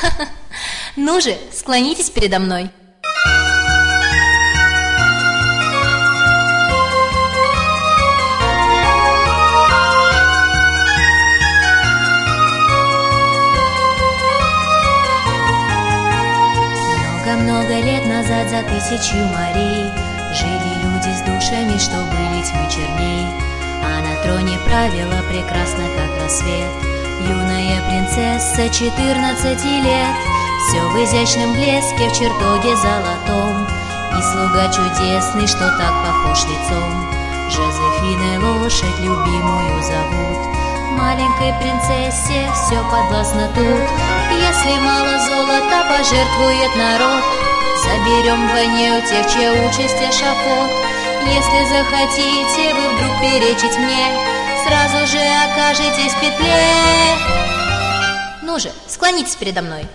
Ну же, склонитесь передо мной. Много-много лет назад за 1000 морей жили люди с душами, что были тьмы черней. А на троне правила прекрасно, как рассвет, юная принцесса 14 лет. Все в изящном блеске, в чертоге золотом, и слуга чудесный, что так похож лицом. Жозефиной лошадь любимую зовут. Маленькой принцессе все подвластно тут. Если мало золота пожертвует народ, заберем вдвойне у тех, чья участь эшафот. Если захотите вы вдруг перечить мне, сразу же окажетесь в петле. Ну же, склонитесь передо мной.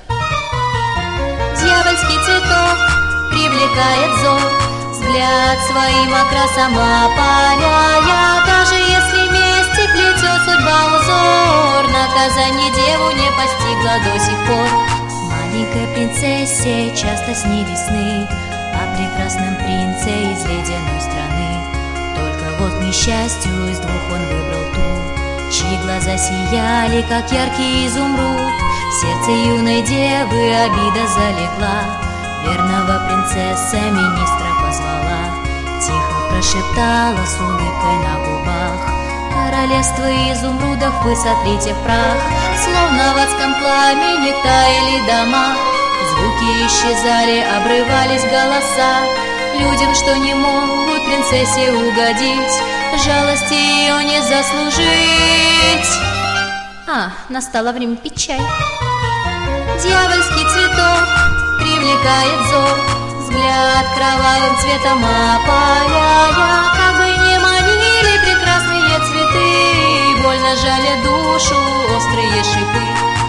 Дьявольский цветок привлекает взор, взгляд своим окрасом опаляя. Даже если вместе плетет судьба узор, наказание деву не постигло до сих пор. Маленькой принцессе часто снились сны о прекрасном принце из ледяной страны. Только вот к несчастью из двух он выбрал ту, чьи глаза сияли, как яркий изумруд. В сердце юной девы обида залегла, верного принцесса министра позвала. Тихо прошептала с улыбкой на губах: королевство изумрудов вы сотрите в прах. Словно в адском пламени таяли дома, звуки исчезали, обрывались голоса. Людям, что не могут принцессе угодить, жалости ее не заслужить. Настало время пить чай. Дьявольский цветок привлекает взор, взгляд кровавым цветом опаляя. Как бы ни манили прекрасные цветы, больно жалят душу острые шипы.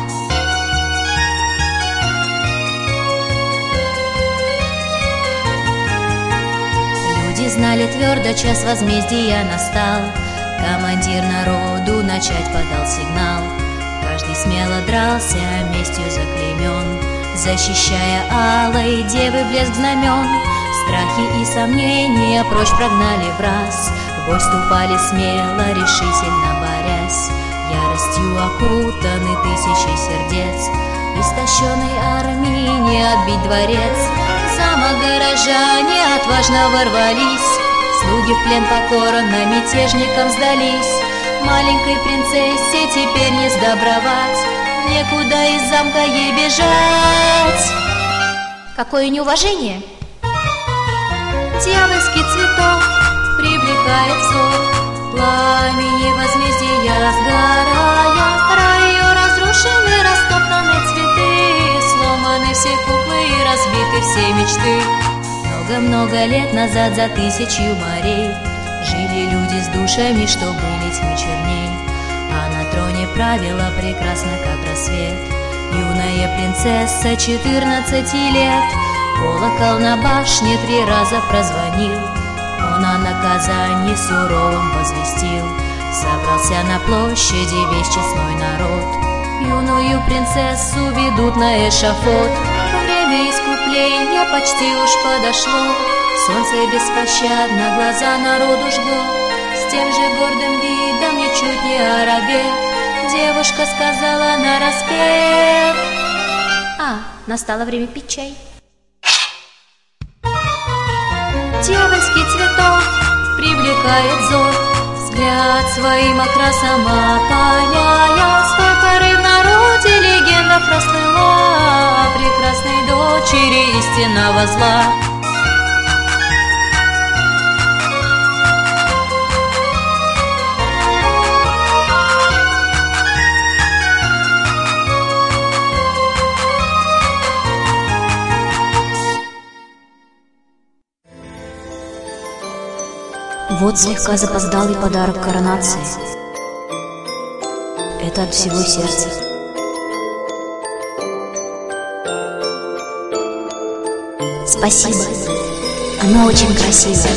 Люди знали твердо, час возмездия настал. Командир народу начать подал сигнал. Каждый смело дрался, местью заклеймен, защищая алой девы блеск знамен. Страхи и сомнения прочь прогнали враз, в бой вступали смело, решительно борясь. Яростью окутаны тысячи сердец, истощенной армии не отбить дворец. В замок горожане отважно ворвались, слуги в плен покорно мятежникам сдались. Маленькой принцессе теперь не сдобровать, некуда из замка ей бежать. Какое неуважение! Дьявольский цветок привлекает взор, пламени возмездия сгорая. Рай ее разрушены, растоптаны цветы, сломаны все куклы и разбиты все мечты. Много-много лет назад за 1000 морей жили люди с душами, что были тьмы черней. А на троне правила прекрасно, как рассвет, юная принцесса 14 лет. Колокол на башне 3 раза прозвонил, он о наказании суровом возвестил. Собрался на площади весь честной народ, юную принцессу ведут на эшафот. Время искупления почти уж подошло, солнце беспощадно глаза народу жгло. С тем же гордым видом, ничуть не оробев, девушка сказала нараспев: настало время пить чай. Дьявольский цветок привлекает взор, взгляд своим окрасом опаляя. Столько в народе легенда прослыла о прекрасной дочери истинного зла. Вот слегка запоздалый подарок коронации. Это от всего сердца. Спасибо. Оно очень красивое.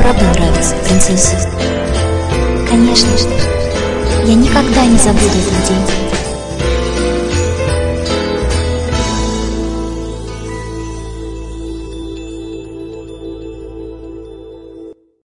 правда нравится, принцесса? Конечно, я никогда не забуду этот день.